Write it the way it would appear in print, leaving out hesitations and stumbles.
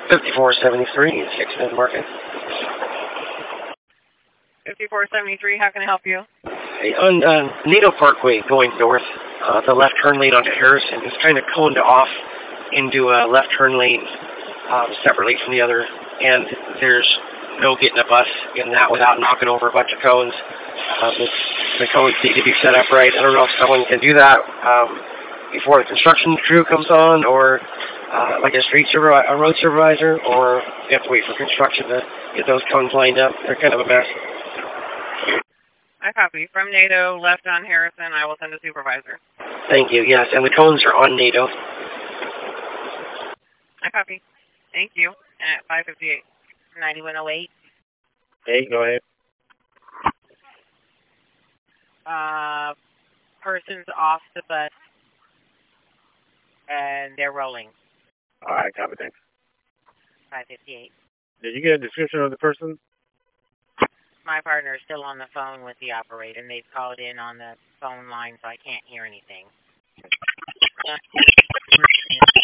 5473, 6 Mid-Market. 5473, how can I help you? Hey, on NATO Parkway going north, the left turn lane onto Harrison is kind of coned off into a left turn lane separately from the other, and there's no getting a bus in that without knocking over a bunch of cones. The cones need to be set up right. I don't know if someone can do that before the construction crew comes on, or like a road supervisor, or you have to wait for construction to get those cones lined up. They're kind of a mess. I copy. From NATO, left on Harrison, I will send a supervisor. Thank you, yes, and the cones are on NATO. I copy. Thank you. At 558. 9108. Hey, go ahead. Person's off the bus, and they're rolling. All right, copy, thanks. 558. Did you get a description of the person? My partner is still on the phone with the operator, and they've called in on the phone line, so I can't hear anything.